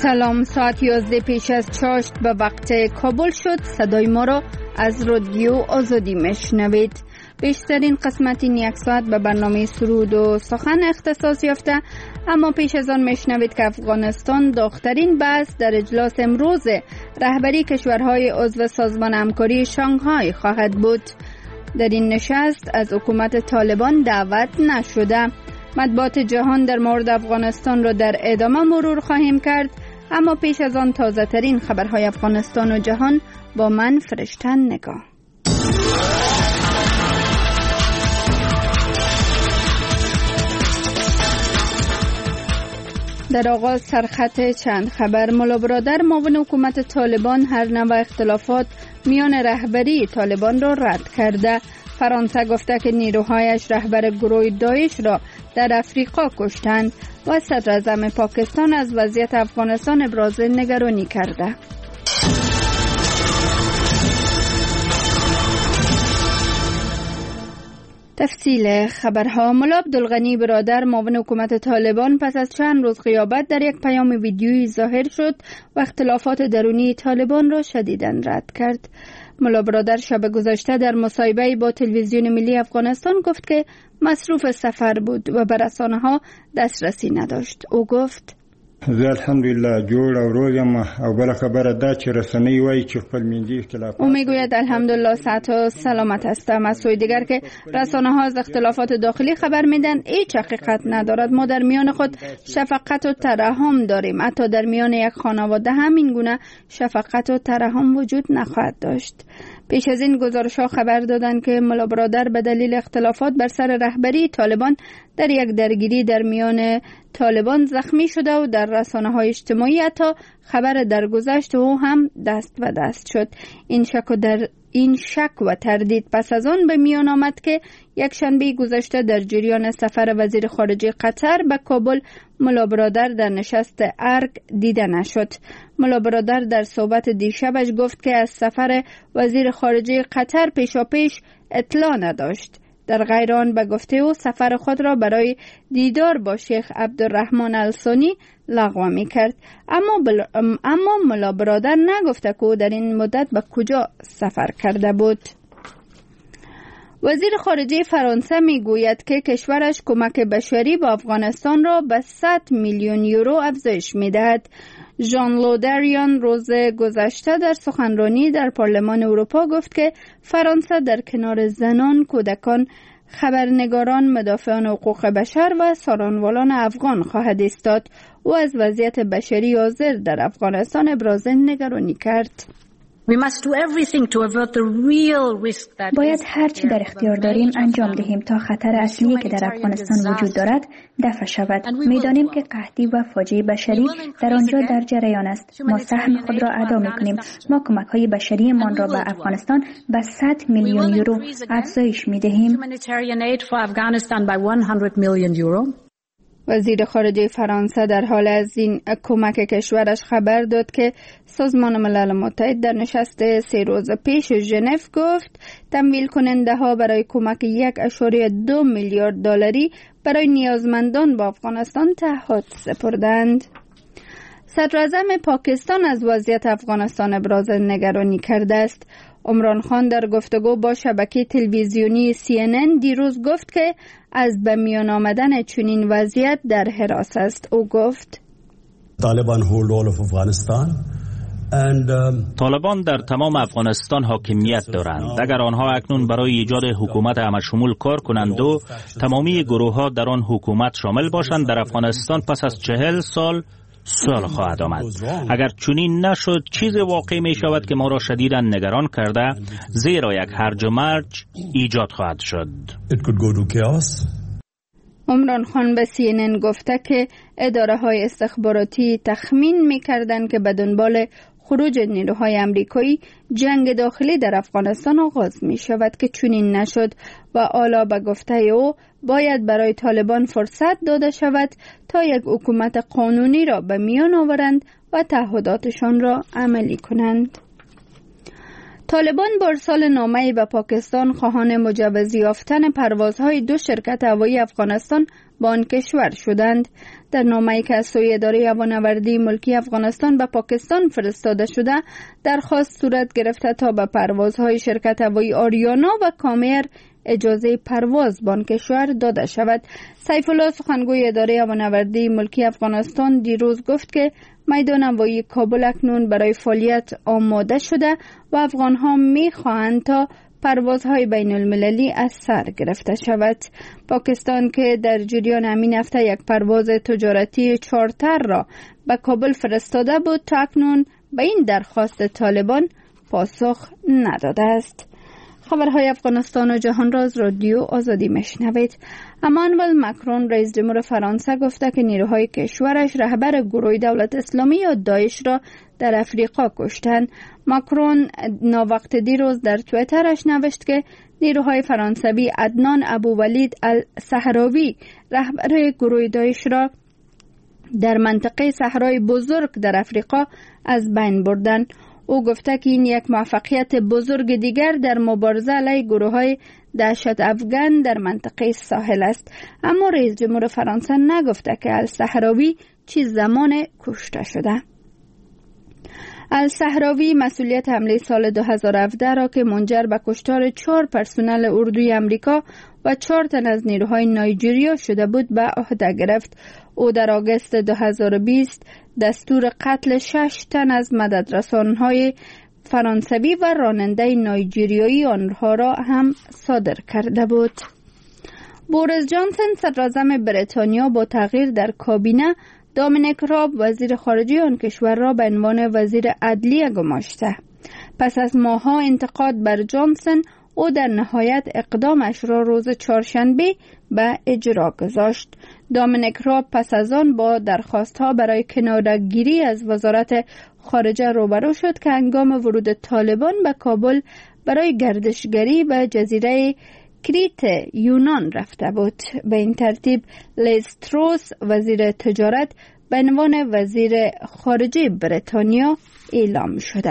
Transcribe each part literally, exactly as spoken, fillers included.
سلام، ساعت یازده پیش از چاشت به وقت کابل شد. صدای ما را از رادیو آزادی میشنوید. بیشترین قسمت این یک ساعت به برنامه سرود و سخن اختصاص یافته، اما پیش از آن میشنوید که افغانستان داغ‌ترین بحث در اجلاس امروز رهبری کشورهای عضو سازمان همکاری شانگهای خواهد بود. در این نشست از حکومت طالبان دعوت نشده. مطبوعات جهان در مورد افغانستان را در ادامه مرور خواهیم کرد، اما پیش از آن تازه ترین خبرهای افغانستان و جهان با من فرشتن نگاه. در آغاز سرخط چند خبر. مولا برادر معاون حکومت طالبان هر نوع اختلافات میان رهبری طالبان را رد کرده. فرانسه گفته که نیروهایش رهبر گروه داعش را در افریقا کشتند و صدر اعظم پاکستان از وضعیت افغانستان ابراز نگرانی کرده. تفصیل خبرها. مولا عبدالغنی برادر معاون حکومت طالبان پس از چند روز غیابت در یک پیام ویدیویی ظاهر شد و اختلافات درونی طالبان را شدیداً رد کرد. مولا برادر شب گذشته در مصاحبه‌ای با تلویزیون ملی افغانستان گفت که مصروف سفر بود و به رسانه‌ها دسترسی نداشت. او گفت: زه الحمدلله جوړ او روغ یم او بل خبره دا چې رسنۍ وایي چې خپل میندي اختلافات. او میگوید الحمدلله صحت و سلامت هستم. از سوی دیگر که رسانه‌ها از اختلافات داخلی خبر میدن هیچ حقیقت ندارد. ما در میان خود شفقت و ترحم داریم. حتی در میان یک خانواده هم این گونه شفقت و ترحم وجود نخواهد داشت. پیش از این گزارش‌ها خبر دادند که مولا برادر به دلیل اختلافات بر سر رهبری طالبان در یک درگیری در میان طالبان زخمی شده و در رسانه‌های اجتماعی حتی خبر درگذشت او هم دست به دست شد. این شک و در این شک و تردید پس از آن به میان آمد که یک شنبه گذشته در جریان سفر وزیر خارجه قطر به کابل مولا برادر در نشست ارگ دیده نشد. مولا برادر در صحبت دیشبش گفت که از سفر وزیر خارجه قطر پیشاپیش اطلاع نداشت. در غیر آن به گفته او سفر خود را برای دیدار با شیخ عبدالرحمن الثانی لغو می کرد. اما بل... اما مولا برادر نگفته که او در این مدت به کجا سفر کرده بود. وزیر خارجه فرانسه می گوید که کشورش کمک بشری به افغانستان را به صد میلیون یورو افزایش می دهد. ژان لودریان روز گذشته در سخنرانی در پارلمان اروپا گفت که فرانسه در کنار زنان، کودکان، خبرنگاران، مدافعان حقوق بشر و سارانوالان افغان خواهد ایستاد. او از وضعیت بشری حاضر در افغانستان ابراز نگرانی کرد. باید هر چی در اختیار داریم انجام دهیم تا خطر اصلی که در افغانستان وجود دارد دفع شود. می‌دانیم که قحطی و فاجعه بشری در آنجا در جریان است. ما سهم خود را ادا می‌کنیم. ما کمک‌های بشریمان را به افغانستان به صد میلیون یورو افزایش می‌دهیم. وزیر خارجه فرانسه در حال از این کمک کشورش خبر داد که سازمان ملل متحد در نشست سه روز پیش ژنو گفت تمویل کننده ها برای کمک یک اشاره دو میلیارد دلاری برای نیازمندان با افغانستان تعهد سپردند. صدر اعظم پاکستان از وضعیت افغانستان ابراز نگرانی کرده است. عمران خان در گفتگو با شبکه تلویزیونی سی ان ان دیروز گفت که از به میان آمدن چنین وضعیت در هراس است. او گفت طالبان hold all of Afghanistan and um, طالبان در تمام افغانستان حاکمیت دارند. اگر آنها اکنون برای ایجاد حکومت همشمول کار کنند و تمامی گروه ها در آن حکومت شامل باشند، در افغانستان پس از چهل سال سال خواهد آمد. اگر چنین نشد چیز واقعی می شود که ما را شدیداً نگران کرده، زیرا یک هرج و مرج ایجاد خواهد شد. عمران خان به سی ان ان گفته که اداره های استخباراتی تخمین می کردند که به دنبال خروج نیروهای امریکایی جنگ داخلی در افغانستان آغاز می شود که چنین نشد و حالا به گفته او باید برای طالبان فرصت داده شود تا یک حکومت قانونی را به میان آورند و تعهداتشان را عملی کنند. طالبان با ارسال نامه‌ای به پاکستان خواهان مجوز یافتن پروازهای دو شرکت هوایی افغانستان با آن کشور شدند. در نامه‌ای که از سوی اداره هوانوردی ملکی افغانستان به پاکستان فرستاده شده، درخواست صورت گرفته تا به پروازهای شرکت هوایی آریانا و کامیر اجازه پرواز به آن کشور داده شود. سیف الله سخنگوی اداره هوانوردی ملکی افغانستان دیروز گفت که میدان هوایی کابل اکنون برای فعالیت آماده شده و افغان‌ها می‌خواهند تا پروازهای بین المللی از سر گرفته شود. پاکستان که در جریان همین هفته یک پرواز تجارتی چارتر را به کابل فرستاده بود، تا اکنون به این درخواست طالبان پاسخ نداده است. خبرهای افغانستان و جهان را از رادیو آزادی میشنوید. امانوئل ماکرون رئیس جمهور فرانسه گفته که نیروهای کشورش رهبر گروه دولت اسلامی یا داعش را در افریقا کشتند. ماکرون ناوقت دیروز در توییترش نوشت که نیروهای فرانسوی عدنان ابوولید الصحراوی رهبر گروه داعش را در منطقه صحرای بزرگ در افریقا از بین بردند. او گفته که این یک موفقیت بزرگ دیگر در مبارزه علیه گروه‌های دهشت افغان در منطقه ساحل است. اما رئیس جمهور فرانسه نگفته که الصحراوی چه زمان کشته شده. الصحراوی مسئولیت حمله سال دو هزار و هفده را که منجر به کشتار چهار پرسنل اردوی امریکا و چهار تن از نیروهای نایجریا شده بود به عهده گرفت. او در آگوست دو هزار و بیست دستور قتل شش تن از مددرسانهای فرانسوی و راننده نایجریایی آنها را هم صادر کرده بود. بوریس جانسون صدراعظم بریتانیا با تغییر در کابینه دامینیک راب وزیر خارجه آن کشور را به عنوان وزیر عدلیه گماشته. پس از ماه‌ها انتقاد بر جانسون، او در نهایت اقدامش را روز چهارشنبه به اجرا گذاشت. دامینیک راب پس از آن با درخواست‌ها برای کناره‌گیری از وزارت خارجه روبرو شد که هنگام ورود طالبان به کابل برای گردشگری به جزیره کریت یونان رفته بود. به این ترتیب لیز تروس وزیر تجارت به عنوان وزیر خارجه بریتانیا اعلام شده.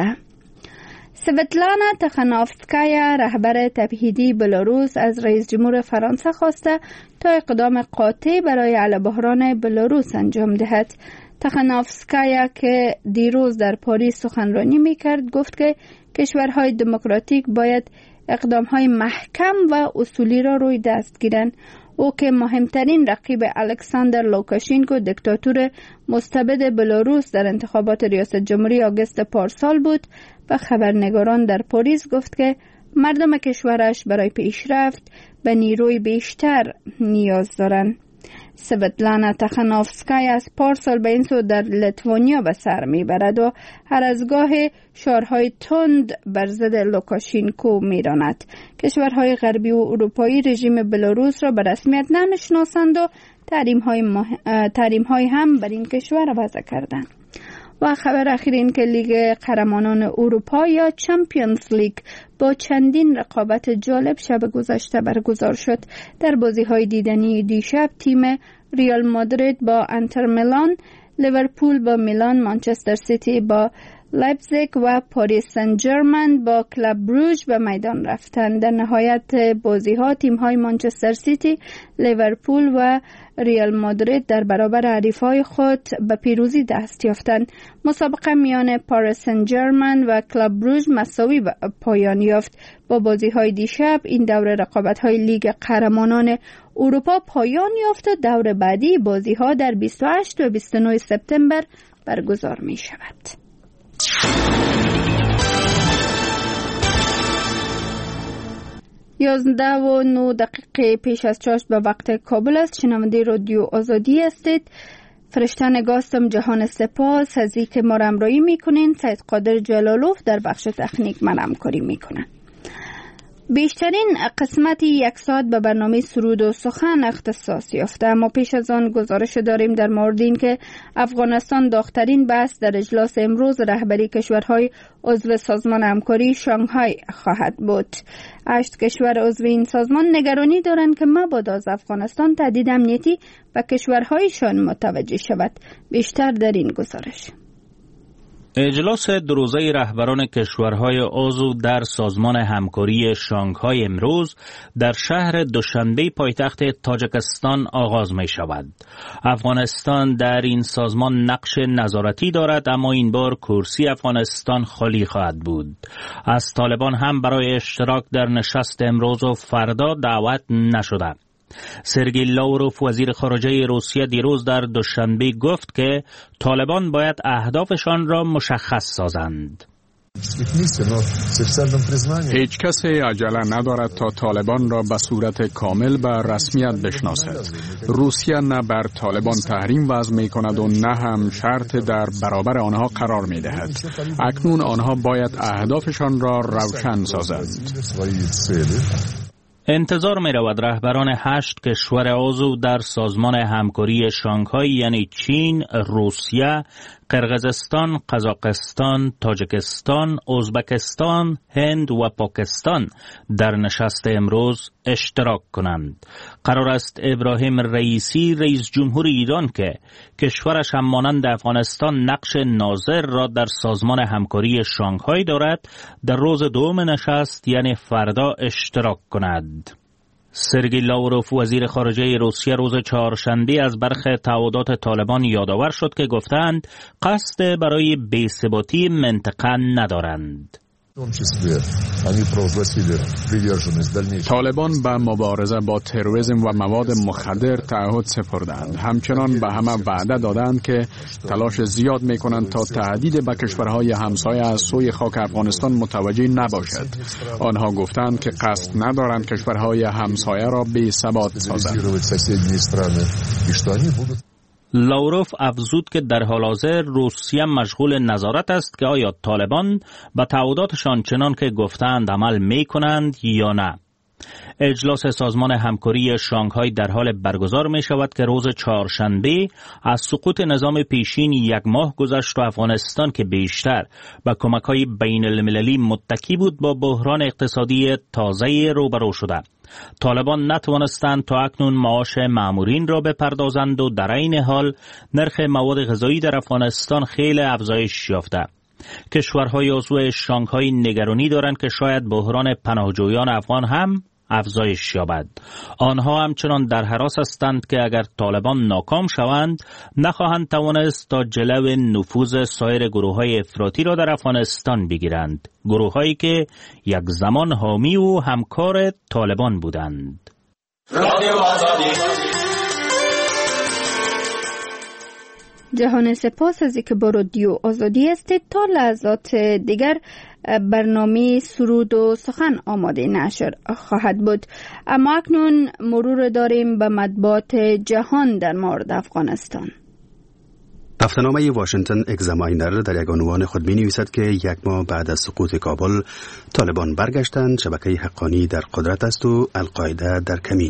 سویتلانا تخانوفسکایا رهبر تبعیدی بلاروس از رئیس جمهور فرانسه خواسته تا اقدام قاطع برای حل بحران بلاروس انجام دهد. تخانوفسکایا که دیروز در پاریس سخنرانی می‌کرد گفت که کشورهای دموکراتیک باید اقدام‌های محکم و اصولی را روی دست گیرند. او که مهمترین رقیب الکساندر لوکاشینکو دکتاتور مستبد بلاروس در انتخابات ریاست جمهوری آگوست پارسال بود، به خبرنگاران در پاریس گفت که مردم کشورش برای پیشرفت به نیروی بیشتر نیاز دارند. سویتلانا تخانوفسکایا از پارسال به این سو در لیتوانیا به سر میبرد و هر از گاه شعارهای تند بر ضد لوکاشینکو میراند. کشورهای غربی و اروپایی رژیم بلاروس را به رسمیت نمیشناسند و تحریم‌های مح... تحریم‌های هم بر این کشور وضع کردند. و خبر اخیر این که لیگ قهرمانان اروپا یا چمپیونز لیگ با چندین رقابت جالب شب گذشته برگزار شد. در بازی‌های دیدنی دیشب تیم ریال مادرید با انتر میلان، لیورپول با میلان، منچستر سیتی با لایپزیگ و پاریس سن ژرمن با کلاب بروژ به میدان رفتند. در نهایت بازی‌ها تیم‌های منچستر سیتی، لیورپول و ریال مادرید در برابر حریف‌های خود به پیروزی دست یافتند. مسابقه میان پاریس سن ژرمن و کلاب بروژ مساوی پایان یافت. با بازی‌های دیشب این دوره رقابت‌های لیگ قهرمانان اروپا پایان یافت و دور بعدی بازی‌ها در بیست و هشت و بیست و نه سپتامبر برگزار می‌شود. یازده و نه دقیقه پیش از چاشت به وقت کابل است. شنونده رادیو آزادی هستید. فرشته نگاستم جهان سپاس از اینکه ما را همراهی میکنین. سید قادر جلالوف در بخش تکنیک من همکاری میکنن. بیشترین قسمت یک ساعت به برنامه سرود و سخن اختصاص یافته، اما پیش از آن گزارش داریم در مورد این که افغانستان داغ‌ترین بحث در اجلاس امروز رهبری کشورهای عضو سازمان همکاری شانگهای خواهد بود. هشت کشور عضو این سازمان نگرانی دارند که مبادا از افغانستان تهدید امنیتی و کشورهایشان متوجه شود. بیشتر در این گزارش. اجلاس دو روزه رهبران کشورهای عضو در سازمان همکاری شانگهای امروز در شهر دوشنبه پایتخت تاجیکستان آغاز می شود. افغانستان در این سازمان نقش نظارتی دارد، اما این بار کرسی افغانستان خالی خواهد بود. از طالبان هم برای اشتراک در نشست امروز و فردا دعوت نشده. سرگئی لاوروف وزیر خارجه روسیه دیروز در دوشنبه گفت که طالبان باید اهدافشان را مشخص سازند. هیچ کسی عجله ندارد تا طالبان را به صورت کامل به رسمیت بشناسد. روسیه نه بر طالبان تحریم وضع می کند و نه هم شرط در برابر آنها قرار می دهد. اکنون آنها باید اهدافشان را روشن سازند. انتظار می رود رهبران هشت کشور عضو در سازمان همکاری شانگهای یعنی چین، روسیه، قرقیزستان، قزاقستان، تاجیکستان، ازبکستان، هند و پاکستان در نشست امروز اشتراک کنند. قرار است ابراهیم رئیسی رئیس جمهور ایران که کشورش هم مانند افغانستان نقش ناظر را در سازمان همکاری شانگهای دارد در روز دوم نشست یعنی فردا اشتراک کند. سرگئی لاوروف وزیر خارجه روسیه روز چهارشنبه از برخی تعهدات طالبان یادآور شد که گفتند قصد برای بی‌ثباتی منطقه ندارند. طالبان به مبارزه با تروریسم و مواد مخدر تعهد سپردند. همچنان به همه وعده دادند که تلاش زیاد می‌کنند تا تهدید به کشورهای همسایه از سوی خاک افغانستان متوجه نباشد. آنها گفتند که قصد ندارند کشورهای همسایه را بی‌ثبات سازند. لاوروف افزود که در حال حاضر روسیه مشغول نظارت است که آیا طالبان به تعهداتشان چنان که گفتند عمل می کنند یا نه. اجلاس سازمان همکاری شانگهای در حال برگزار می شود که روز چهارشنبه از سقوط نظام پیشین یک ماه گذشت و افغانستان که بیشتر به کمک‌های بین المللی متکی بود با بحران اقتصادی تازه روبرو شده. طالبان نتوانستند تا اکنون معاش مامورین را بپردازند و در این حال نرخ مواد غذایی در افغانستان خیلی افزایش یافته. کشورهای عضو شانگهای نگرانی دارند که شاید بحران پناهجویان افغان هم افزایش یابد. آنها همچنان در هراس هستند که اگر طالبان ناکام شوند نخواهند توانست تا جلو نفوذ سایر گروه‌های افراطی را در افغانستان بگیرند، گروه‌هایی که یک زمان حامی و همکار طالبان بودند. جهان سپاس از اینکه با رادیو آزادی هستید. تا لحظات دیگر برنامه سرود و سخن آماده نشر خواهد بود، اما اکنون مرور داریم به مطبوعات جهان در مورد افغانستان. هفته‌نامه واشنگتن اگزاماینر در یک عنوان خود می‌نویسد که یک ماه بعد از سقوط کابل طالبان برگشتند، شبکه حقانی در قدرت است و القاعده در کمین.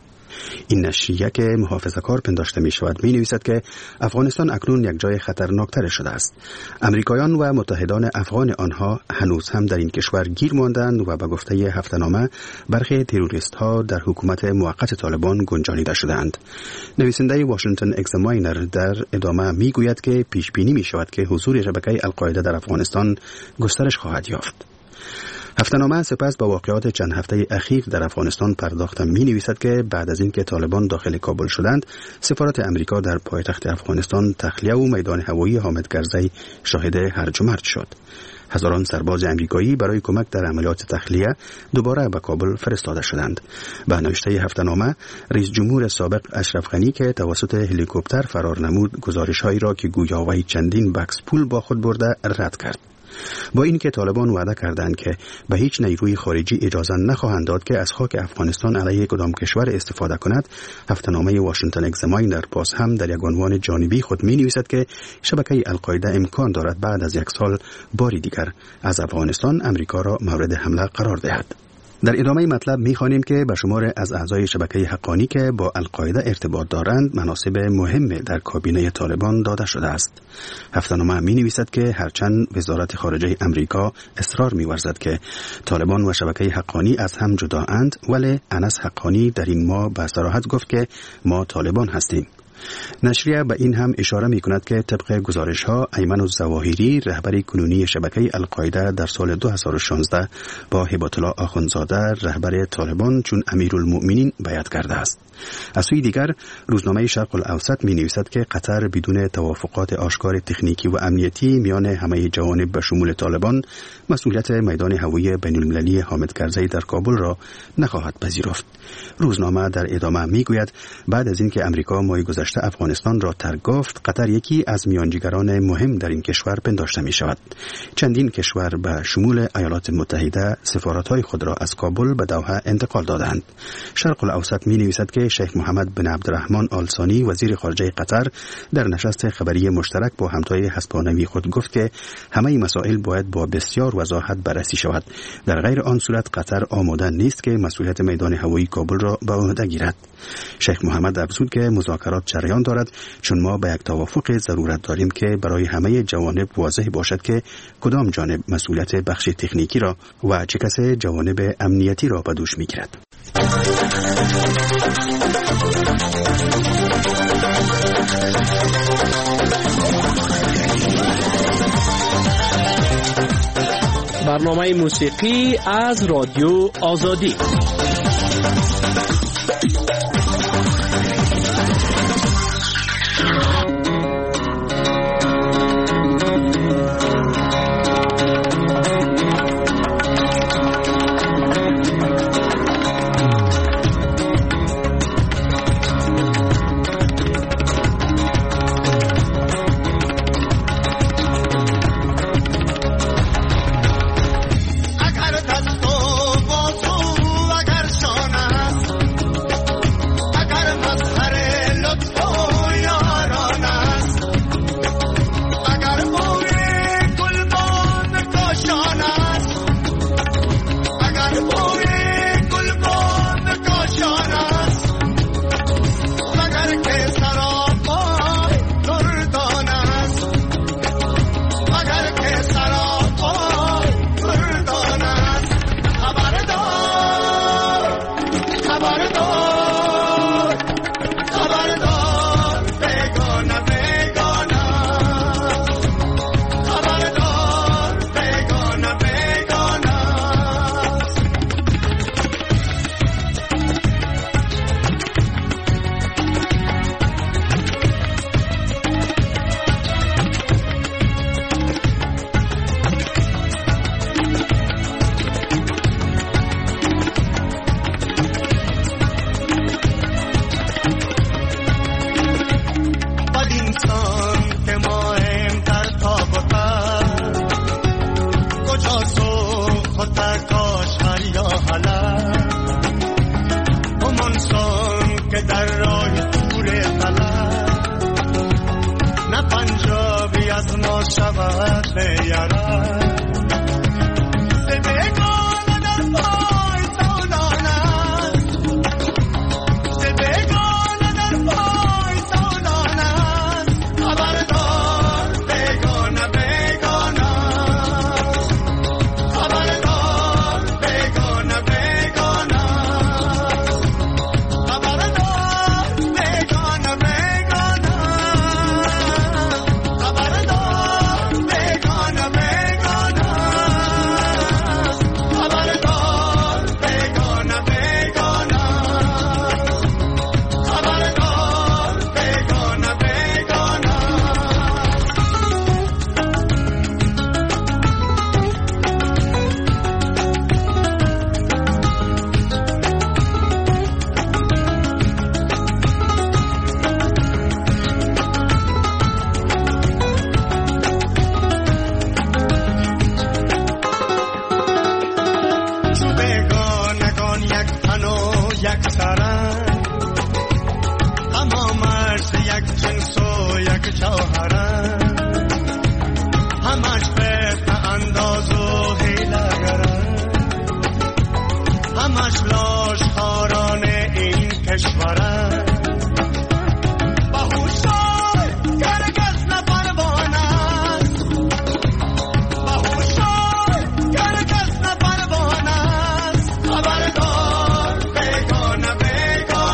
این نشریه که محافظه‌کار پنداشته می شود می نویسد که افغانستان اکنون یک جای خطرناکتر شده است. امریکایان و متحدان افغان آنها هنوز هم در این کشور گیر ماندند و به گفته هفته‌نامه برخی تروریست ها در حکومت موقت طالبان گنجانیده شدند. نویسنده واشنگتن اگزاماینر در ادامه می گوید که پیش بینی می شود که حضور شبکه القاعده در افغانستان گسترش خواهد یافت. هفته‌نامه سپس با واقعات چند هفته اخیر در افغانستان پرداخته می نویسد که بعد از اینکه طالبان داخل کابل شدند، سفارت امریکا در پایتخت افغانستان تخلیه و میدان هوایی حامد کرزی شاهد هرج و مرج شد. هزاران سرباز امریکایی برای کمک در عملیات تخلیه دوباره به کابل فرستاده شدند. به نوشته هفته‌نامه، رئیس جمهور سابق اشرف غنی که توسط هلیکوپتر فرار نمود، گزارش‌هایی را که گویا وی چندین بکس پول با خود برده رد کرد. با اینکه طالبان وعده کردند که به هیچ نیروی خارجی اجازه نخواهند داد که از خاک افغانستان علیه کدام کشور استفاده کند، هفته‌نامه واشنگتن اگزاماینر باز هم در یک عنوان جانبی خود می‌نویسد که شبکه القاعده امکان دارد بعد از یک سال باری دیگر از افغانستان امریکا را مورد حمله قرار دهد. در ادامه مطلب می‌خوانیم که به شمار از اعضای شبکه حقانی که با القاعده ارتباط دارند مناصب مهم در کابینه طالبان داده شده است. هفته‌نامه می‌نویسد که هرچند وزارت خارجه امریکا اصرار می‌ورزد که طالبان و شبکه حقانی از هم جدااند، ولی انس حقانی در این ماه به صراحت گفت که ما طالبان هستیم. نشریه به این هم اشاره می کند که طبق گزارش ها ایمن الظواهری رهبر کنونی شبکه القاعده در سال دو هزار و شانزده با هبات الله آخوندزاده رهبر طالبان چون امیرالمؤمنین بیعت کرده است. از سوی دیگر روزنامه شرق الاوسط می نویسد که قطر بدون توافقات آشکار تکنیکی و امنیتی میان همه جوانب به شمول طالبان مسئولیت میدان هوایی بین المللی حامد کرزی در کابل را نخواهد پذیرفت. روزنامه در ادامه می گوید بعد از اینکه امریکا ماه گذشته افغانستان را ترک گفت، قطر یکی از میانجیگران مهم در این کشور پنداشته می شود. چندین کشور به شمول ایالات متحده سفارت‌های خود را از کابل به دوحه انتقال دادند. شرق الاوسط می نویسد که شیخ محمد بن عبدالرحمن آل ثانی وزیر خارجه قطر در نشست خبری مشترک با همتای هسپانوی خود گفت که همه مسائل باید با بسیار وضاحت بررسی شود. در غیر آن صورت قطر آماده نیست که مسئولیت میدان هوایی کابل را به عهده گیرد. شیخ محمد افزود که مذاکرات جریان دارد چون ما به یک توافق ضرورت داریم که برای همه جوانب واضح باشد که کدام جانب مسئولیت بخش تکنیکی را و چه کس جوانب امنیتی را به دوش میگیرد. برنامه موسیقی از رادیو آزادی. خبردار بگانه بگانه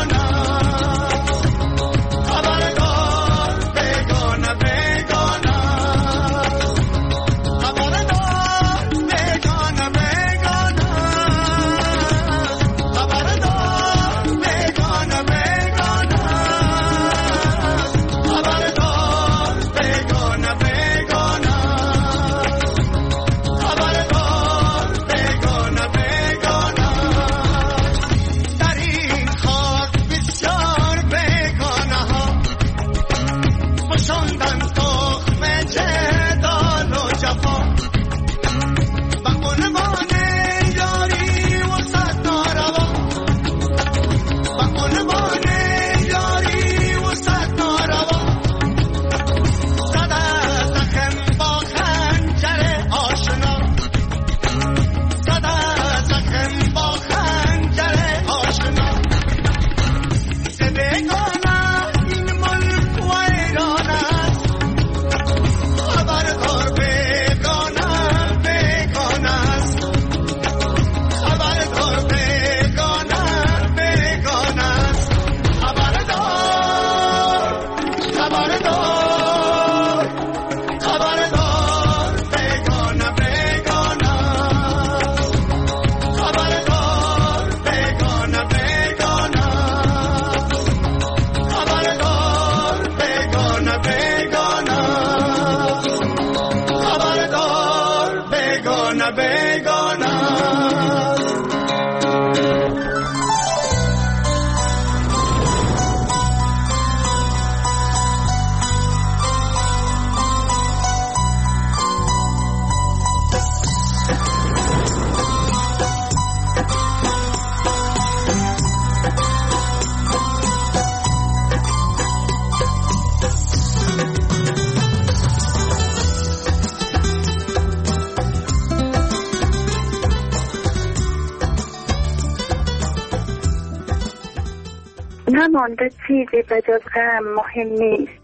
نمانده چیزی به جز غم مهم نیست،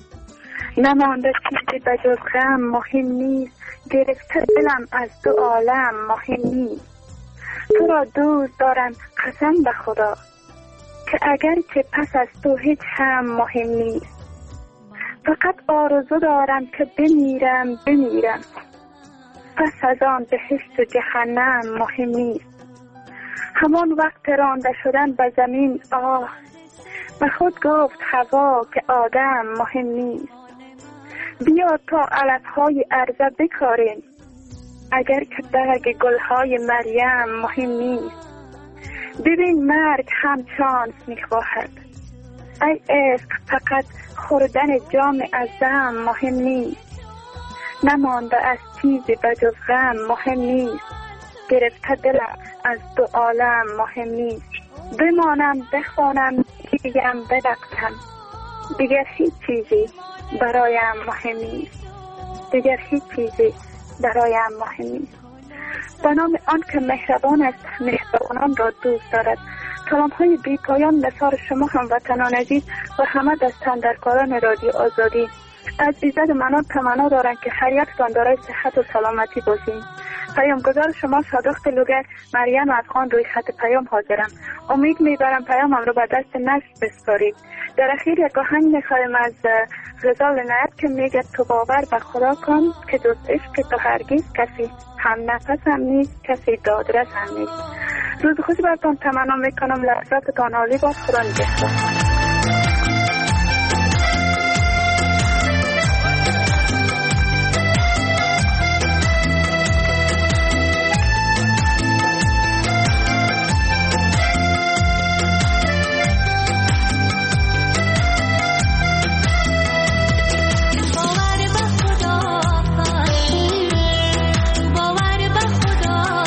نمانده چیزی به جز غم مهم نیست، گرفته دلم از دو عالم مهم نیست. تو را دوست دارم قسم به خدا که اگر چه پس از تو هیچ هم مهم نیست. فقط آرزو دارم که بمیرم بمیرم، پس از آن بهشت و جهنم مهم نیست. همان وقت رانده شدن به زمین آه، به خود گفت هوا که آدم مهم نیست. بیا تا علفهای عرضه بکاریم، اگر که برگ گلهای مریم مهم نیست. ببین مرگ هم چانس میخواهد، ای عشق فقط خوردن جام ازم مهم نیست. نمانده از چیزی به جز غم مهم نیست، گرفته دلم از دو عالم مهم نیست. بمانم بخوانم بگم بدقتم، دیگر هیچ چیزی برایم مهم نیست، دیگر هیچ چیزی برایم مهم نیست. به نام آن که مهربان است، مهربانان را دوست دارد. کلام های بی پایان نثار شما هموطنان عزیز و همه دستاندرکاران رادیو آزادی. از ایزد منان تمنا دارند که هر یکتان دارای صحت و سلامتی باشید. پیامگزار شما صادق لوگر مریم افغان روی خط پیام حاضرم. امید میبرم پیامم رو به دست نشر بسپارید. در اخیر یک آهنگ میخوایم از غزال عنایت که میگه تو باور به خدا کن که جز عشق تو هرگز کسی هم نفس هم نیست، کسی دادرس هم نیست. روز خوشی براتون تمنا میکنم. لحظاتتان عالی باد. خدا نگهدار.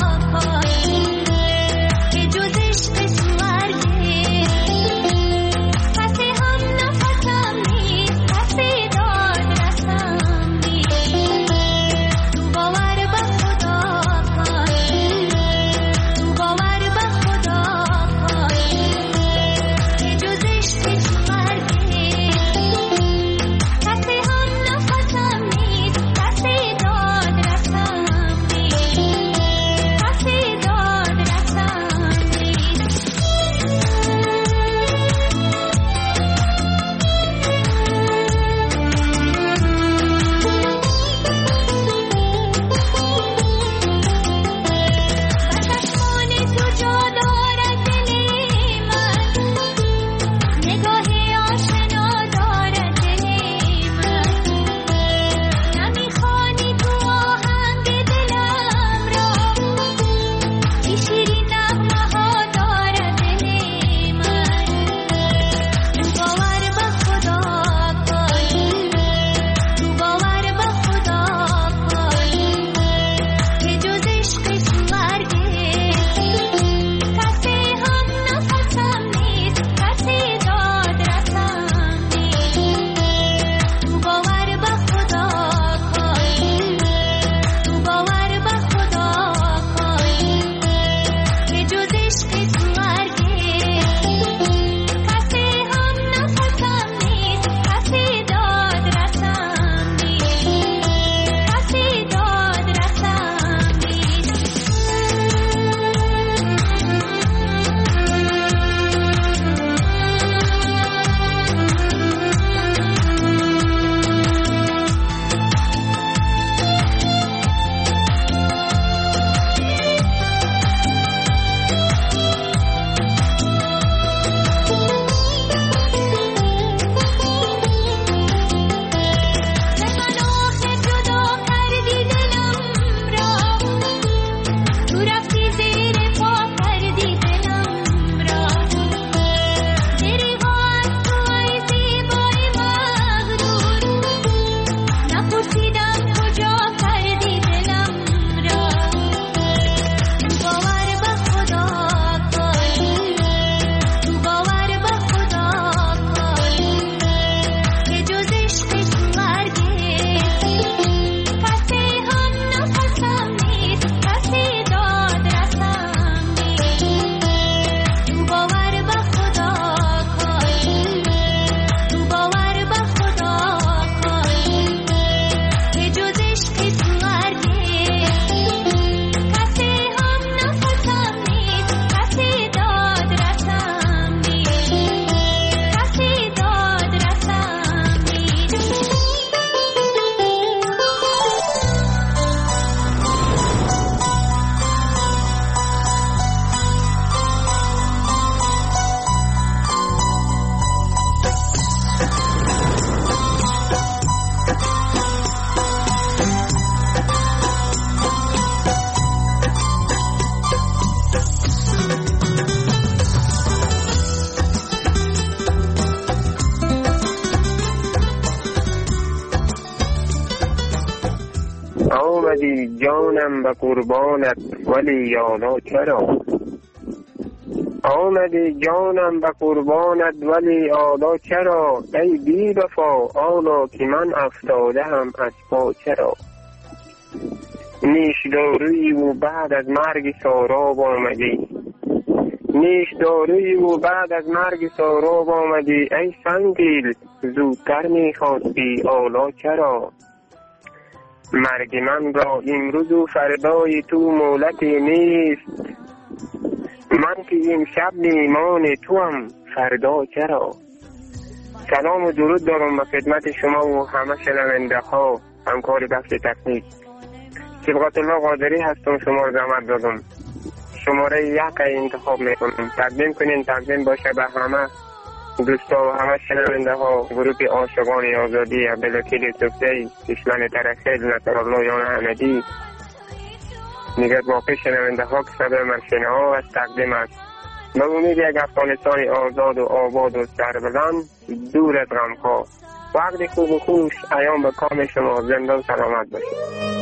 که جز عشق تو هرگز آمدی جانم به قربانت ولی یالا چرا؟ آمدی جانم به قربانت ولی آلا چرا؟ ای بی وفا آلا که من افتاده هم از پا چرا؟ نیش داروی و بعد از مرگ ساراب آمدی، نیش داروی و بعد از مرگ ساراب آمدی. ای سنگدل زودتر میخواستی آلا چرا؟ مرگ من را امروز و فردای تو مولتی نیست، من که این شب میمان تو هم فردا چرا؟ سلام و درود دارم به خدمت شما و همه شنونده ها، همکار بخش تکنیک. صبغت الله قادری هستم، شما رو زحمت دادم. شماره یک انتخاب میکنم، تقدیم کنین، تقدیم باشه به همه دوستا و همه شنونده ها. گروه عاشقان آزادی عبدالوکیل صفدی، دشمن ترخیل نصرالله یان احمدی، دیگر باقی شنونده ها که صدای مرشنه ها از تقدیم است. به امید یک افغانستان آزاد و آباد و سربلند دور از غم ها. وقت خوب و خوش ایام به کام شما، زنده و سلامت باشید.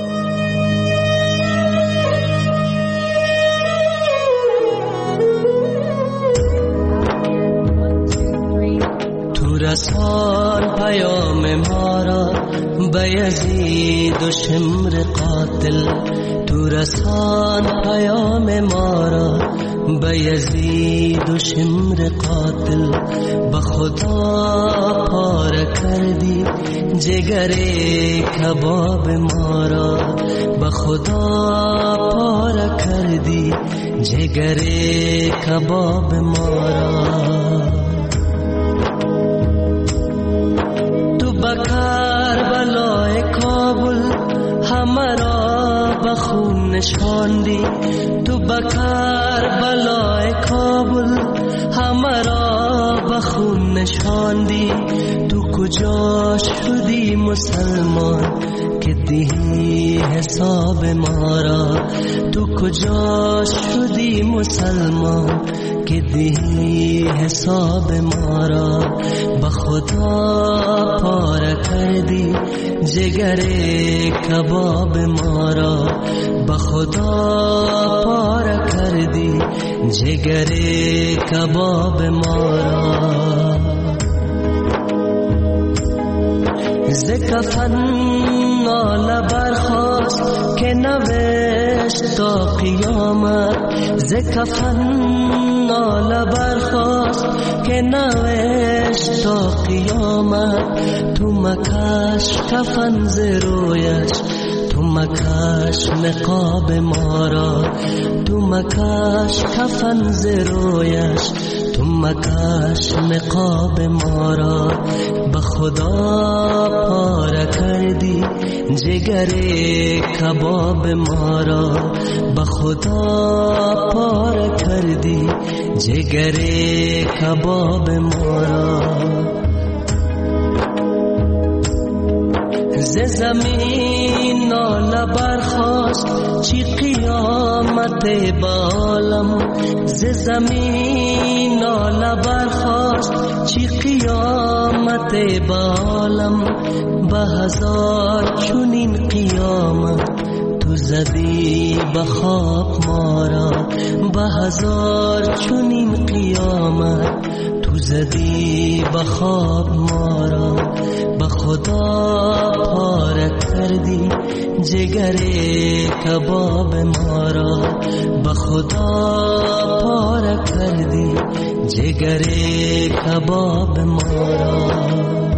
رسان پیام ما را به یزید و شمر قاتل، تو رسان پیام ما را به یزید و شمر قاتل. به خدا پاره کردی جگر کباب ما را، به خدا پاره کردی جگر کباب ما را. کربلای کابل همرا به خون نشاندی، تو به کربلای کابل همرا به خون نشاندی. تو کجا شدی مسلمان که دهی حساب ما را؟ تو کجا شدی مسلمان که دهی حساب ما را؟ به خدا پاره کردی جگر کباب ما را، به خدا پاره کردی جگر کباب ما را. ز کفن ناله برخاست که نوشت تا قیامت، ز کفن ناله برخاست که نوشت تا قیامت. تو مکش کفن ز رویش، تو مکش نقاب ما را، تو مکش کفن ز رویش، تو مکش نقاب ما را. به خدا پاره کردی جگر کباب ما را، به خدا پاره کردی جگر کباب ما را. ز زمین ناله برخاست چی قیامت با عالم، ز زمین ناله برخاست چی قیامت با عالم. به هزار چنین قیامت تو زدی به خواب ما را، به هزار چنین قیامت تو زدی به خواب ما را. به خدا پاره کردی جگر کباب ما را، به خدا پاره کردی جگر کباب ما را.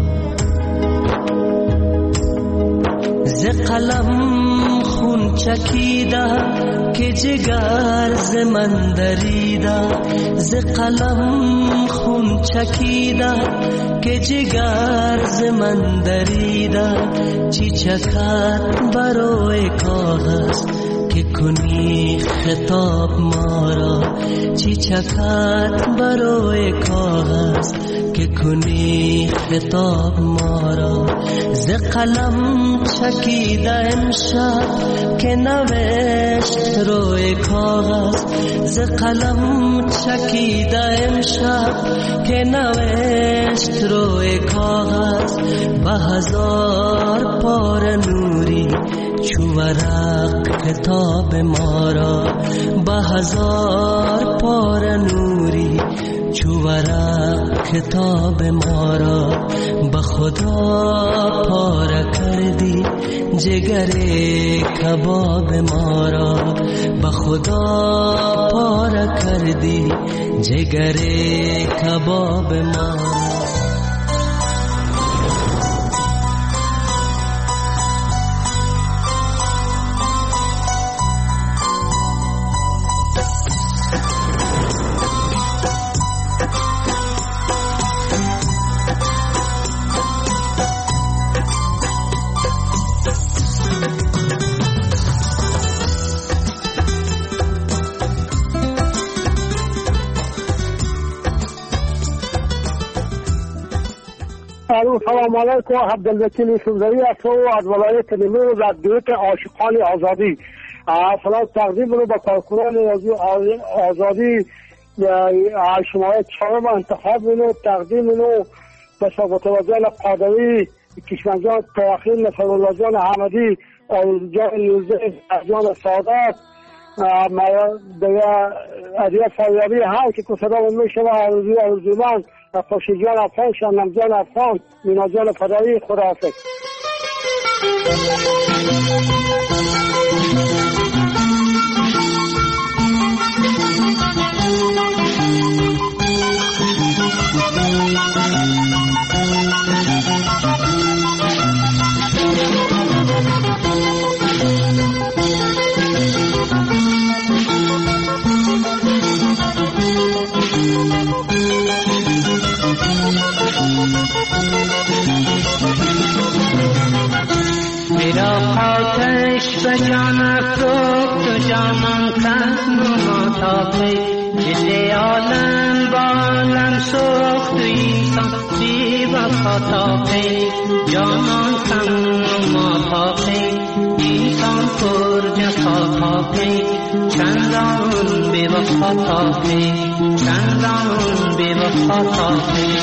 ز قلم خون چکیده که جگر ز من دریده، ز قلم خون چکیده که جگر ز من دریده. چی چکد برای کاغذ که کنی خطاب ما را، چی چکد برای کاغذ که کنی خطاب ما را. ز قلم چکیده امشب که نوشت روی کاغذ، ز قلم چکیده امشب که نوشت روی کاغذ. به هزار پاره نوری چو ورق کتاب ما را به هزار پاره نوری چو ورق کتاب ما را به خدا پاره کردی جگر کباب ما را به خدا پاره کردی جگر کباب ما را سلام علیکم. عبدالوکیل سوزوی هستم از ولایت نیمروز از گروه عاشقان آزادی. سلام تقدیم رو به کارکنان آزادی شماره چهارم انتخاب رو تقدیم رو به ثابت وزیر قادری کشمنجان تواخیر نصرالله جان احمدی جان یوزه جان سعادت دیگه عدیه فایابی هم که کسرام میشه و عروضی عروضیمان خوشی جان افغان شنم جان افغان مینا جان فدایی خداحافظ. میرا آتش به جان افروخت و جانان کن و ماتاقی دل عالم بالم سوخت و انسان زیب خطاقی جانان کن و ماتاقی انسان پرج خطاقی چندان بی وفاقی چندان بی وفاقی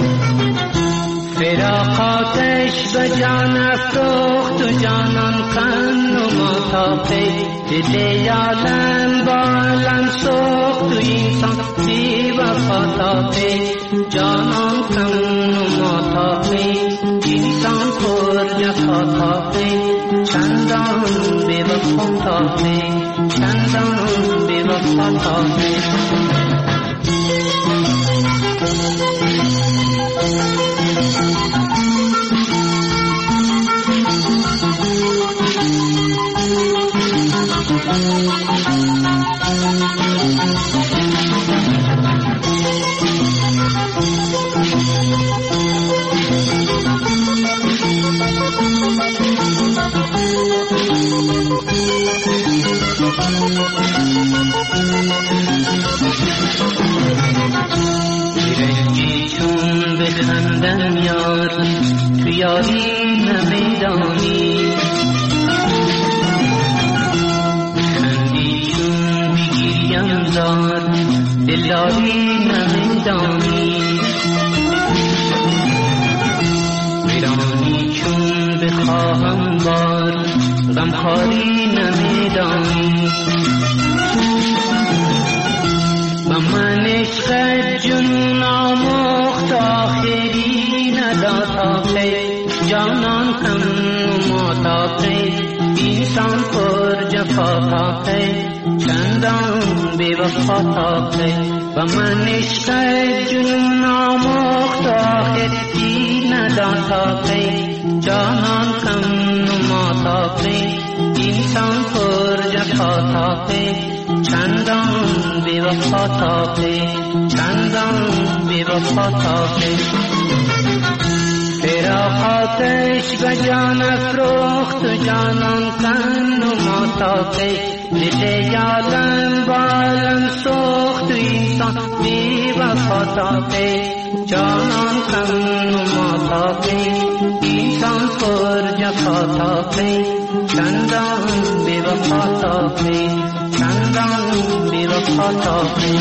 فراقاتش به جان افروخت و جانان کن و ماتاقی دل عالم بالم سوخت و انسان بی وفاقی جانان کن و ماتاقی انسان پرج خطاقی چندان بی وفاقی چندان بی وفاقی رنگی چون بخندم یار تو یاری نمیدانی خندی چون بگیریم زار دلاری نمیدانی ویرانی چون بخواهم بار غمخواری نمیدانی و من عشق جنون آموخت آخری نداتاقی جانان کن و ماتاقی انسان پر جفاتاقی چندان بی وفاتاقی و من عشق جنون آموخت آخری نداتاقی جانان کن و ماتاقی انسان پر جفاتاقی چندان بی وفاتاقی چندان بی وفاتاقی فراقاتش به جان افروخت و جانان کن و ماتاقی دل عالم بالم سوخت و انسان بی وفاتاقی جانان کن و ماتاقی انسان پر جفاتاقی چندان بی وفاتاقی چندان بی وفاتاقی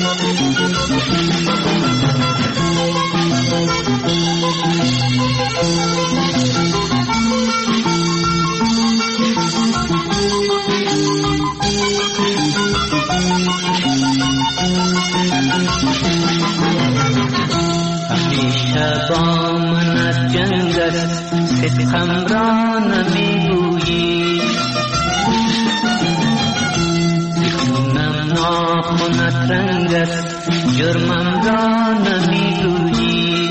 همیشه با من از جنگ است صدقم را نمیگویی زخونم ناخونت رنگ است جرمم را نمیگویی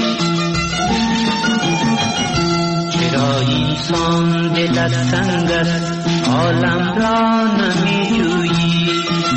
چرا انسان دل سنگ است عالم را نمیجویی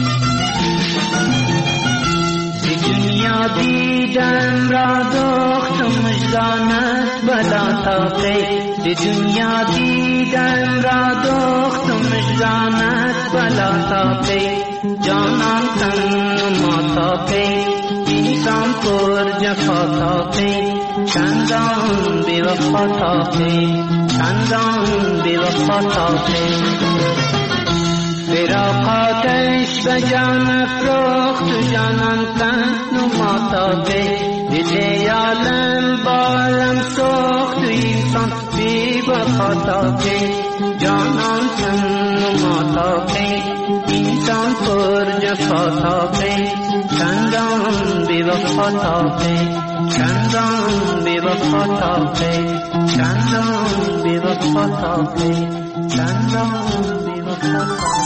دنیا دیدم را دخت و مجدانت بلا تاقی دی دنیا دیدم را دخت و مجدانت بلا تاقی جانان تن و ما تاقی انسان پر جفا تاقی چندان بی وفا تاقی چندان بی وفا تاقی فراقاتش به جان افروخت جانان تن و ماتابه دل عالم بالم سوخت انسان بی وفا تابه جانان تن و ماتابه انسان پر جفا تابه چندان بی وفا تابه چندان بی وفا تابه چندان بی وفا تابه چندان بی وفا تابه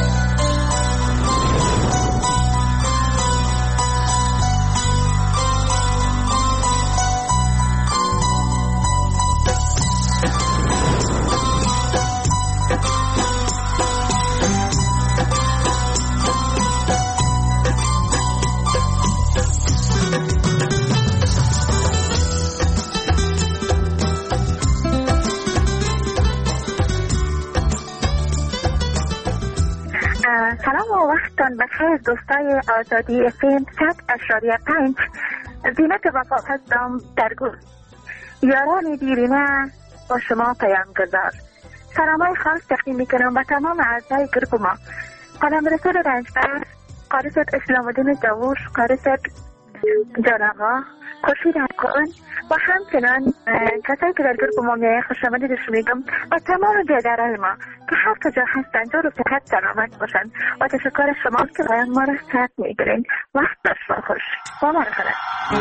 سلام و وقتتان بخیر دوستای آزادی افم صد اشاریه پنج. زینت وفا هستم در گل یاران دیرینه با شما پیام گذار. سلامای خاص تقدیم میکنم به تمام اعضای گروه ما، قلم رسول رنجبر، قارست اسلام الدین داووش، قارست جان آقا، خورشید حقان و همچنان کسایی که در گروه ما میای خوش آمدیدش میگم و تمام جدرهای ما که هر کجا هستن جا رو صحت سلامت باشن و تشکر شما که باید ما را صحت میگیرین. وقت داشت خوش با ما رو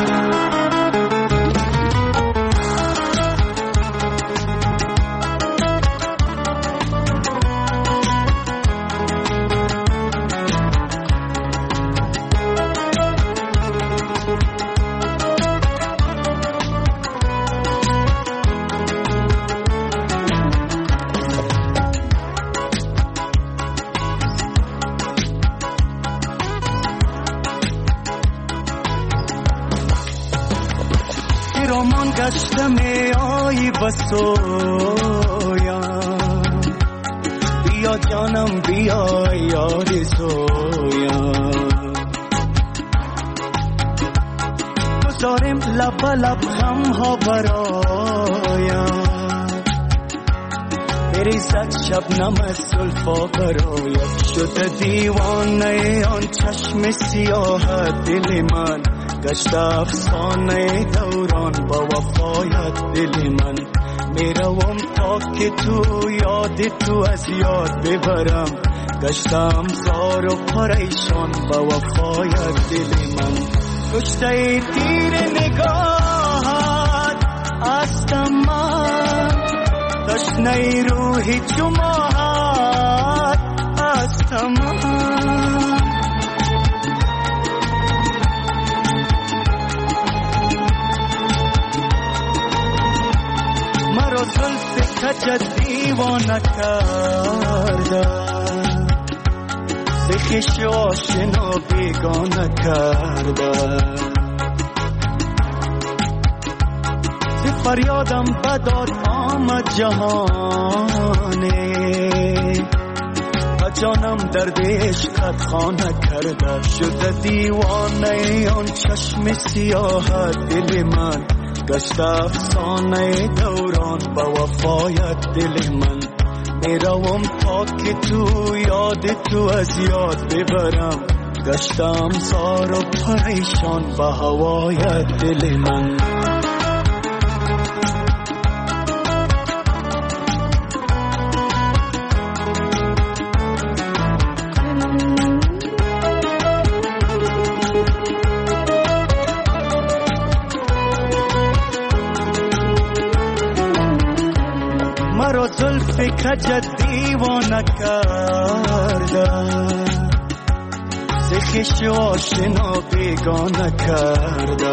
رومان گشتم آی بسویم بیا جانم بیا یاد سویم گذارم لب لب غم ها برایم بریزد شبنم از زلفا برایم شده دیوانه آن چشم سیاه دل من گشت افسانه دوران با وفایت دل من میروم تا که تو یاد تو از یاد ببرم گشتم زار و پریشان با وفایت دل من کشته تیر نگاهت هستم من تشنه روحی جماعت هستم من مرا زلف کجت دیوانه کردن سخش آشنا بیگانه کردن ز فریادم بداد آمد جهانه و جانم درد عشقت خانه کرده شده دیوانه آن چشم سیاه دل من گشت افسانه دوران با وفایت دل من میروم تا که تو یاد تو از یاد ببرم گشتم زار و پریشان به هوای دل من. مرا زلف کجت دیوانه کرده، ز خویش و آشنا بیگانه کرده،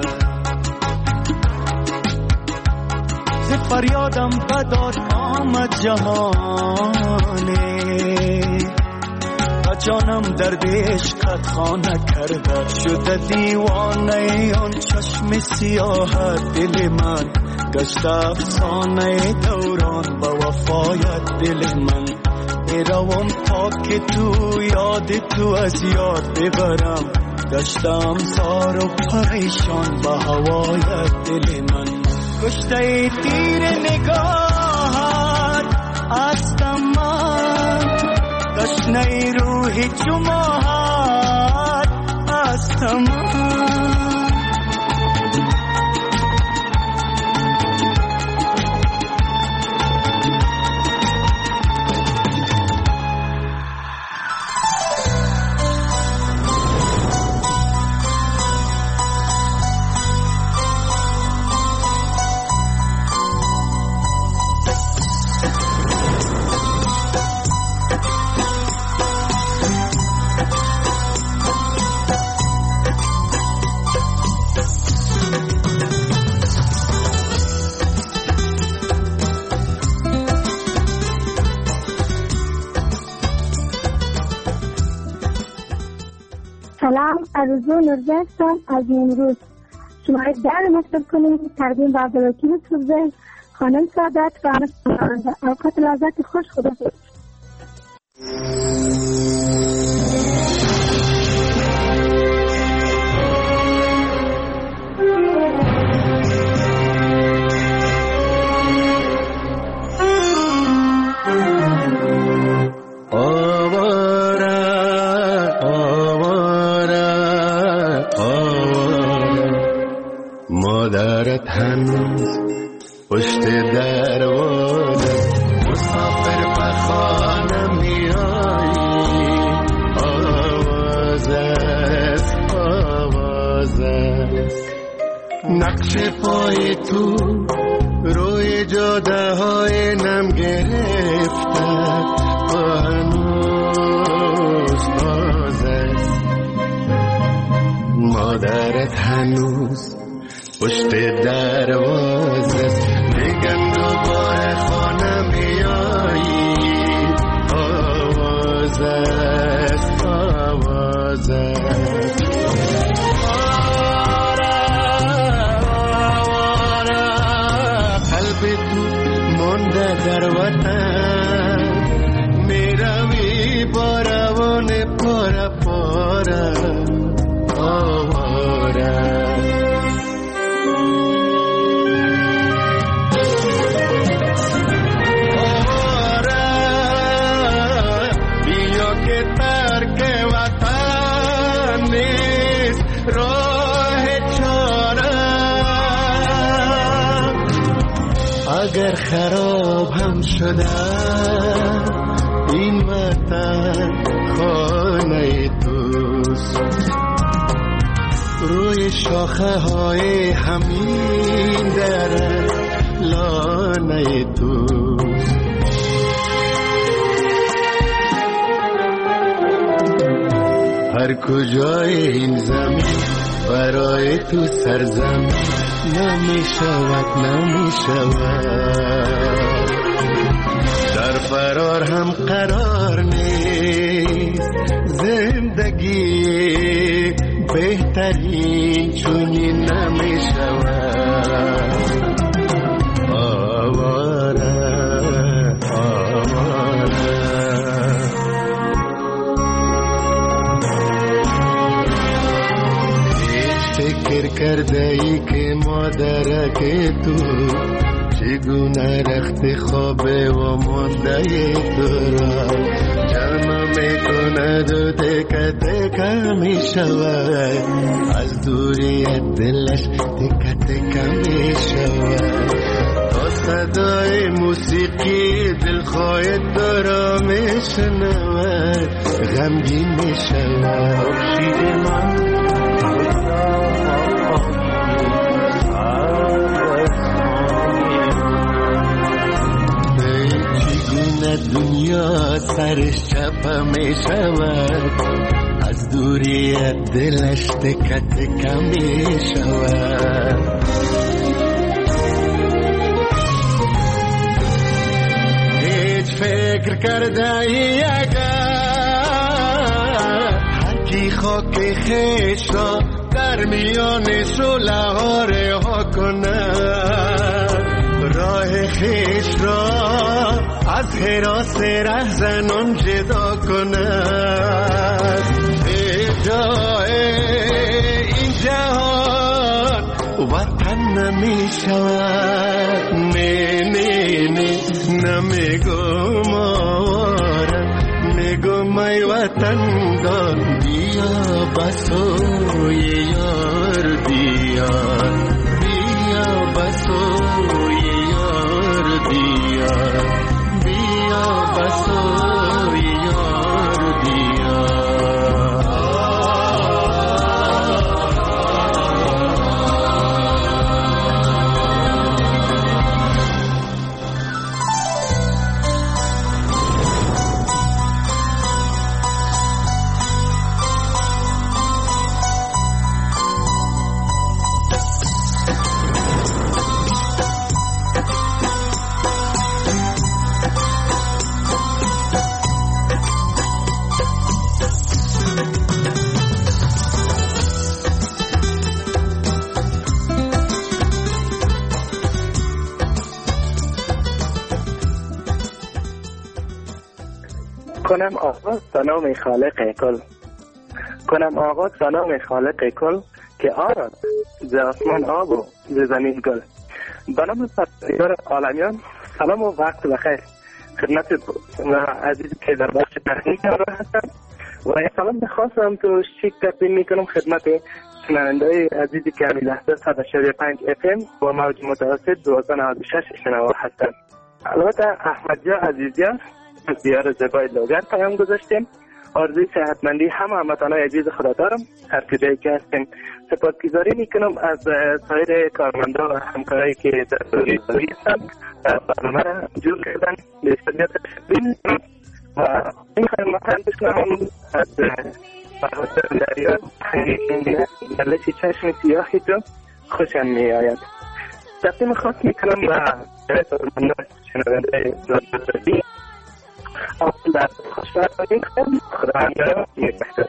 ز فریادم بداد آمد جهانی، و جانم درد عشقت خانه کرده. شده دیوانه آن چشم سیاه دل من، گشته افسانه دوران با وفایت دل من. میروم تا که تو یاد تو از یاد ببرم، گشتم زار و پریشان با هوایت دل من. کشته تیر نگاهت هستم من، تشنه روح جماعت هستم من. سلام، آرزو نورزی هستم از نیمروز. شما در مکتب کنید تقدیم به عبدالوکیل سوزه، خانم سعادت و اوقات لذت خوش. خدا حافظ. مادرت هنوز پشت دروازه، مسافر به خانه میایی، آواز است آواز است. نقش پای تو روی جاده های نم گرفته، هنوز باز است. مادرت هنوز پشت دروازه است، میگن دوباره خانه میایی، آواز است آواز است. آواره آواره قلب تو مونده در وطن، میروی با روان پاره پاره، آواره. اگر خراب هم شده این وطن خانه توست، روی شاخه های همین در لانه توست. هر کجای این زمین برای تو سرزمین نمی شود نمی شود، در فرار هم قرار نیست. زندگی بهترین چونی نمی شود. آواره آواره فکر کرده ای که مادرک تو چگونه رخت خوابه و مانده تو را جمع میکند و تکه تکه میشود از دوریت دلش تکه تکه میشود تا صدای موسیقی دلخواه تو را میشنود غمگین میشود خورشید من دنیا سرش چپه می شود از دوری دلش تکه تکه می شود هیچ فکر کرده ای اگر هر کی خاک خیش را در میان شعله ها رها کند راه خیش را از حراس رهزنان جدا کند به جای این جهان وطن نمی شود نه نه نه نمیگم آوارم میگم ای وطن دان بیا بسوی یار بیا بیا بسوی یار بیا بیا بسوی یار بیا کنم آغاز به نام خالق کل کنم آغاز به نام خالق کل که آرد ز آسمان آب و ز زمین گل به نام پروردگار عالمیان سلام و وقت بخیر خدمت عزیزی که در بخش تکنیک همراه هستم و سلام خاص هم تو شیک تقدیم میکنم خدمت شنونده عزیزی که همی لحظه صد و شصت و پنج اف ام با موج متوسط دویست و نود و شش شنوا هستند. البته احمد جا عزیزیان از دیار زبای لوگر پیام گذاشتیم. آرزوی صحتمندی همه هموطنان عزیز خدا دارم. هر کجایی که هستیم سپاسگزاری میکنم از سایر کارمندا و همکارایی که در دوری هستن برنامه را جور کردن. به استودیات تشکر میکنم و میخوایم مطمئن بشنوم از بهادر دریا گردش چشم سیاهی تو خوشم میآید. تقدیم خاص میکنم و شنونده رادیو اول در خوشبخت میکنم. خدا همگرم یک بحثه.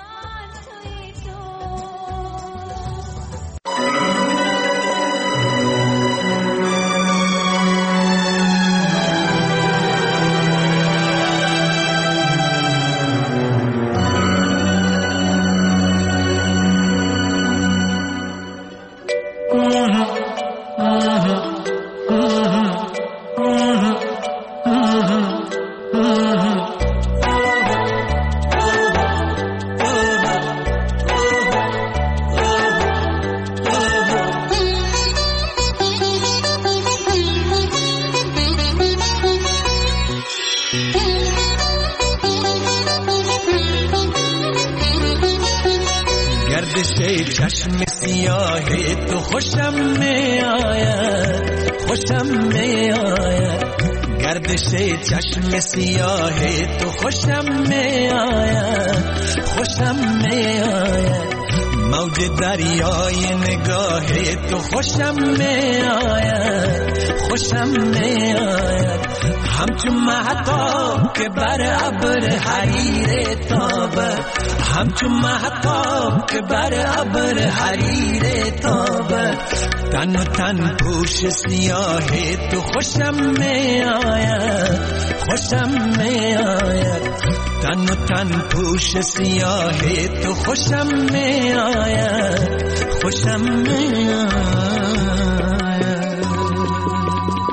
چشم سیاه تو خوشم می آید خوشم می آید گردش چشم سیاه تو خوشم می آید خوشم می آید موج دریای نگاه تو خوشم می آید خوشم می آید همچون مهتاب که بر ابر حریر تابه همچون مهتاب که بر ابر حریر تابه تن و تن پوش سیاه تو خوشم می آید خوشم می آید تن و تن پوش سیاه تو خوشم می آید خوشم می آید.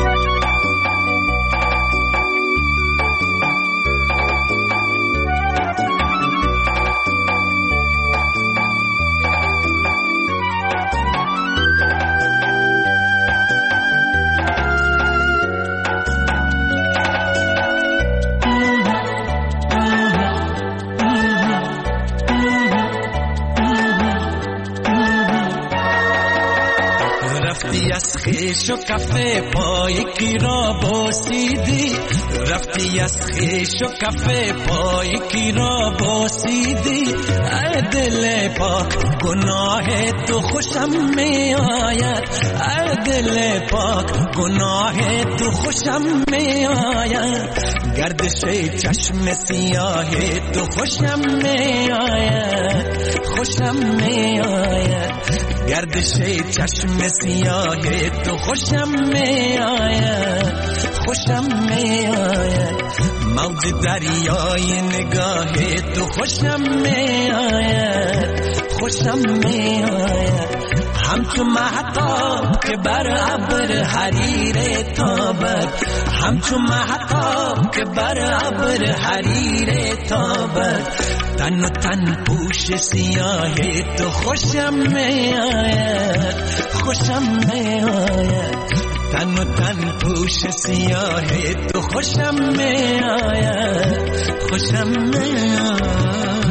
از خیش و کفه پای کی را بوسیدی رفتی از خیش و کفه پای کی را بوسیدی ای دل پاک گناه تو خوشم می آید ای دل پاک گناه تو خوشم می آید گردش چشم سیاه تو خوشم می آید خوشم می آید گردش چشم سیاه تو خوشم می آید خوشم می آید موج دریای نگاه تو خوشم می آید خوشم می آید همچو مهتاب که بر ابر حریر تابد همچو مهتاب که بر ابر حریر تابد تن و تن پوش سیاه تو خوشم می آید خوشم می آید تن و تن پوش سیاه تو خوشم می آید خوشم می آید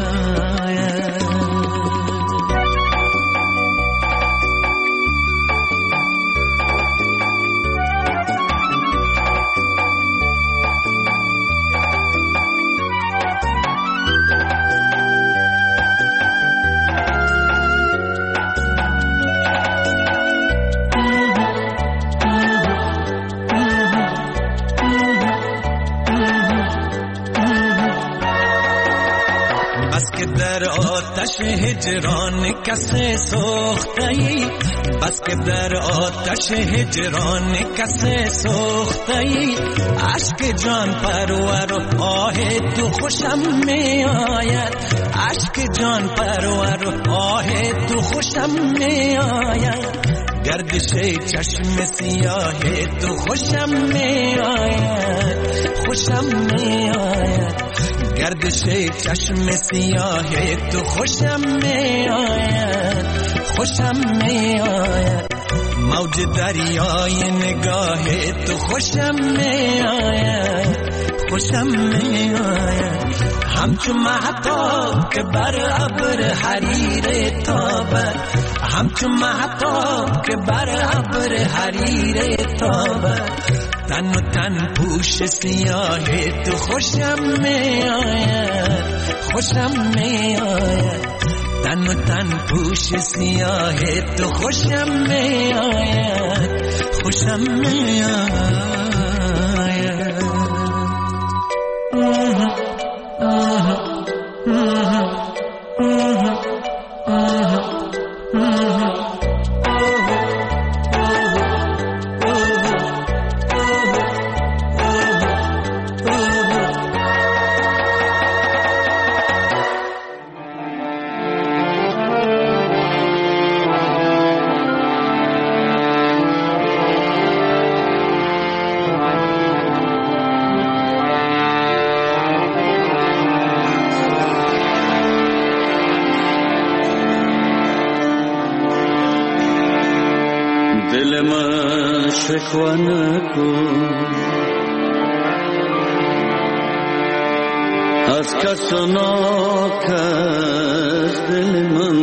آتش هجران کس سوخته‌ای بس که در آتش هجران کس سوخته‌ای عشق جان پرور و آه تو خوشم می آید عشق جان پرور و آه تو خوشم می آید گردش چشم سیاه تو خوشم می آید خوشم می آید گردش چشم سیاه تو خوشم می آید خوشم می آید موج دریای نگاه تو خوشم می آید خوشم می آید همچو مهتاب که بر ابر حریر تابد همچو مهتاب که بر ابر حریر تابد تن و تن پوش سیاه تو خوشم می آید خوشم می آید تن و تن پوش سیاه تو خوشم می آید خوشم می آید شکوه نکن از کس و ناکس دل من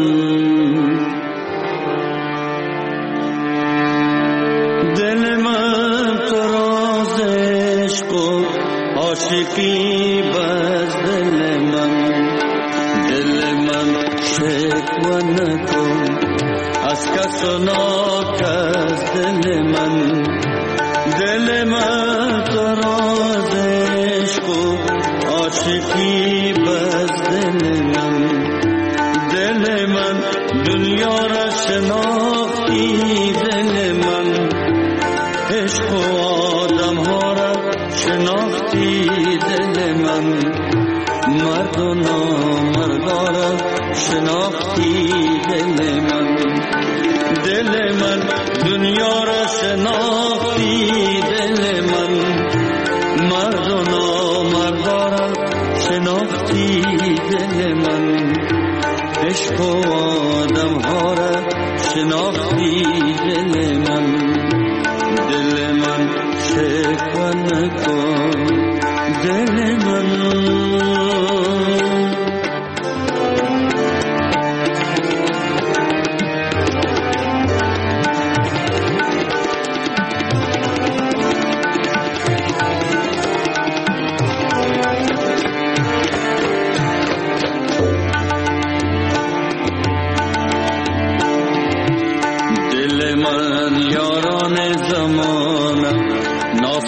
دل من تو راز عشق و عاشقی بس دل من دل من شکوه نکن از کس و ناکس دل من دل من تو راز عشق و عاشقی بس دل من دل من دنیا را شناختی دل من عشق و آدم ها را شناختی دل من مرد و نامردا را شناختی دل من دل من دنیا را شناختی دل من مرد و نامردا را شناختی دل من عشق و آدم ها را شناختی دل من دل من شکوه نکن دل من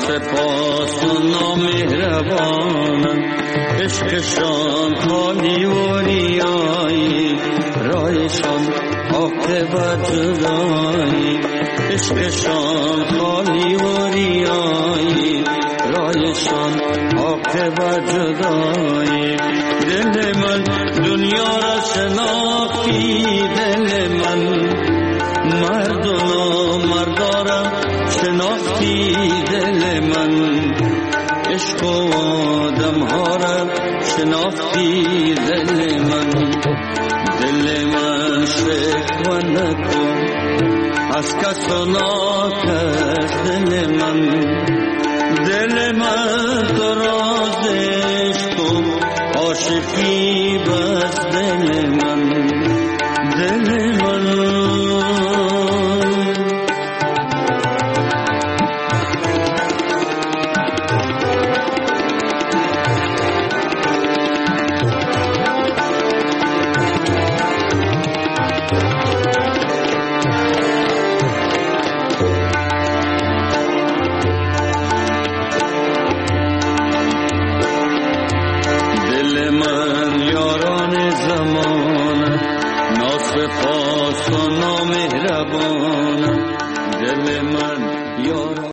ناسپاس و نامهربانم عشقشان خالی و ریایی رایشان عاقبت جدایی عشقشان خالی و ریایی رایشان عاقبت جدایی دل من دنیا را شناختی دل من مرد و نامردارم شناختی دل من عشق و آدم ها را شناختی دل من دل من شکوه نکن از کس و ناکس دل من دل من تو راز عشق و عاشقی بس دل من دل من ناسپاس و نامهربانم دل من یار